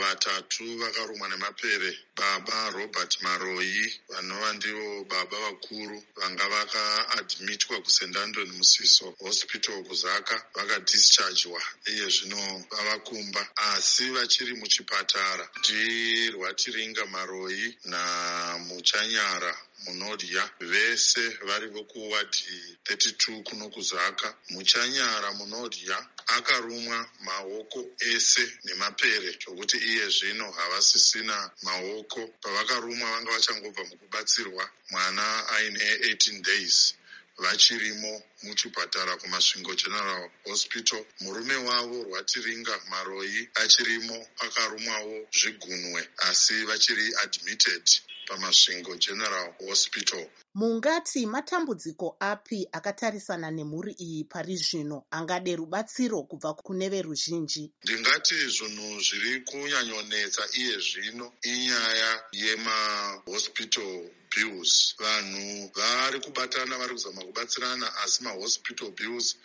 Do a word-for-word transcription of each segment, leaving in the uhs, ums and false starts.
vatatu vakarumwa nemapere. Baba Robert Maroyi, vanova ndivo baba vakuru, vanga vakaadmitwa kuSt Anthony Musiso Hospital kuZaka, vakadischargewa iye zvino vavakumba, asi vachiri muchipatara. ndirwatiringa Maroyi namuchanyara munodya, vese vari vokuwadi thirty-two kuno kuZaka. Muchanyara munodya akarumwa maoko ese nemapere, zvokuti iye zvino havasisina maoko. Pavakarumwa vanga vachangobva mukubatsirwa, mwana aine eighteen days. Vachirimo muchipatara kuMasvingo General Hospital. Murume wavo Rwatiringa Maroyi achirimo, akarumwawo zvigunwe, asi vachiri admitted paMasvingo General Hospital. Mungati matambudziko api akatarisana nemhuri iyi pari zvino angade rubatsiro kubva kune veruzhinji? Ndingati zvinhu zviri kunyanyonetsa iye zvino inyaya yemahospital bills. Vanhu vari kubatana, vari kuzama kubatsirana, asi mahospital bills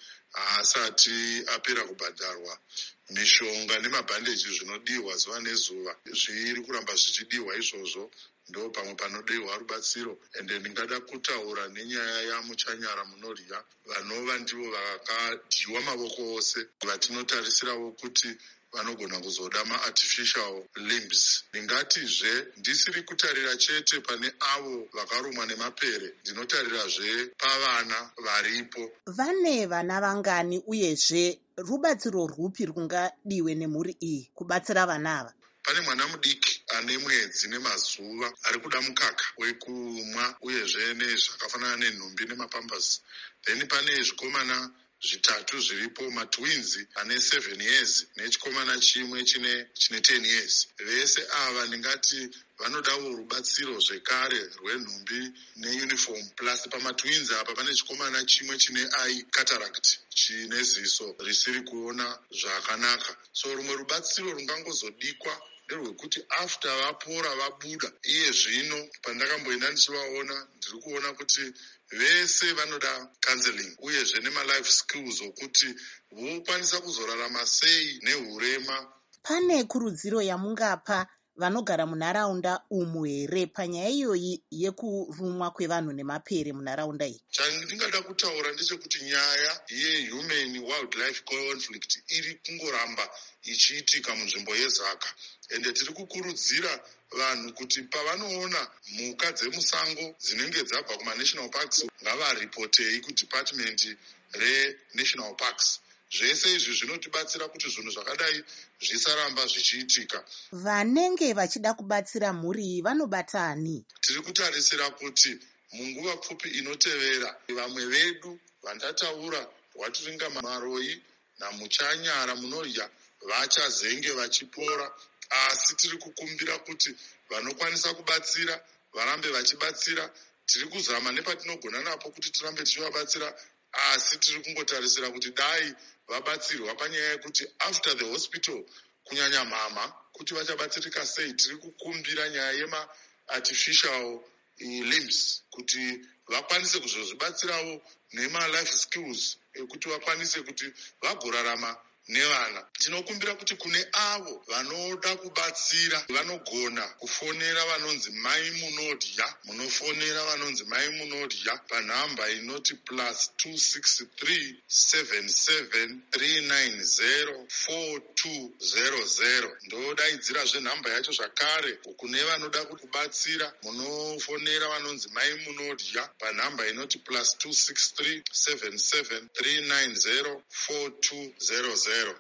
haasati apera kubhadharwa. Mishonga nemabhandeji zvinodiwa zuva nezuva zviri kuramba zvichidiwa izvozvo, ndo pamwe panodiwa rubatsiro. Ende ndingada kutaura nenyaya yamuchanyara munodya, vanova ndivo vakadyiwa mavoko ose, vatinotarisirawo kuti vanogona kuzoda ma-artificial limbs. Ndingatizve ndisiri kutarira chete pane avo vakarumwa nemapere, ndinotarirazve pavana varipo. Vane vana vangani uyezve rubatsiro rwupi rungadiwe nemhuri iyi kubatsira vana ava? Pane mwana mudiki ane mwedzi nemazuva ari kuda mukaka wekumwa uyezve nezvakafanana nenhumbi nemapambasi. Then pane zvikomana zvitatu zviripo, matwinzi ane seven years nechikomana chimwe chine chine ten years. Vese ava ndingati vanodawo rubatsiro zvekare rwenhumbi neuniform. Plus pamatwinzi apa pane chikomana chimwe chine eye cataract, chine ziso risiri kuona zvakanaka. So rumwe rubatsiro rungangozodikwa nderwekuti after vapora vabuda, iye zvino pandakamboenda ndichivaona, ndiri kuona kuti vese vanoda counseling uyezve nema-life skills okuti vokwanisa kuzorarama sei nehurema. Pane kurudziro yamungapa vanogara munharaunda umu here panyaya iyoyi yekurumwa kwevanhu nemapere munharaunda iyi? Chandingada kutaura ndechekuti nyaya yehuman wildlife conflict iri kungoramba ichiitika munzvimbo yeZaka, ende tiri kukurudzira vanhu kuti pavanoona mhuka dzemusango dzinenge dzabva kuma-national parks ngavaripotei kudepartment re-national parks. Zvese izvi zvinotibatsira kuti zvinhu zvakadai zvisaramba zvichiitika. Vanenge vachida kubatsira mhuri iyi vanobatani? Tiri kutarisira kuti munguva pfupi inotevera vamwe vedu vandataura, Rwatiringa Maroyi namuchanyara munodya, vachazenge vachipora, asi tiri kukumbira kuti vanokwanisa kubatsira varambe vachibatsira. Tiri kuzama nepatinogona napo kuti tirambe tichivabatsira, asi tiri kungotarisira kuti dai vabatsirwa panyaya yekuti after the hospital kunyanya mama kuti vachabatsirika sei. Tiri kukumbira nyaya yema-artificial limbs kuti vakwanise kuzozvibatsirawo nema-life skills ekuti vakwanise kuti vagorarama nevana. Tinokumbira kuti kune avo vanoda kubatsira vanogona kufonera vanonzi mai munodya, munofonera vanonzi mai munodya panhamba inoti plus two six three seven seven three nine zero four two zero zero. Ndodaidzirazve nhamba yacho zvakare kune vanoda kubatsira, munofonera vanonzi mai munodya panhamba inoti plus two six three seven seven three nine zero four two zero zero.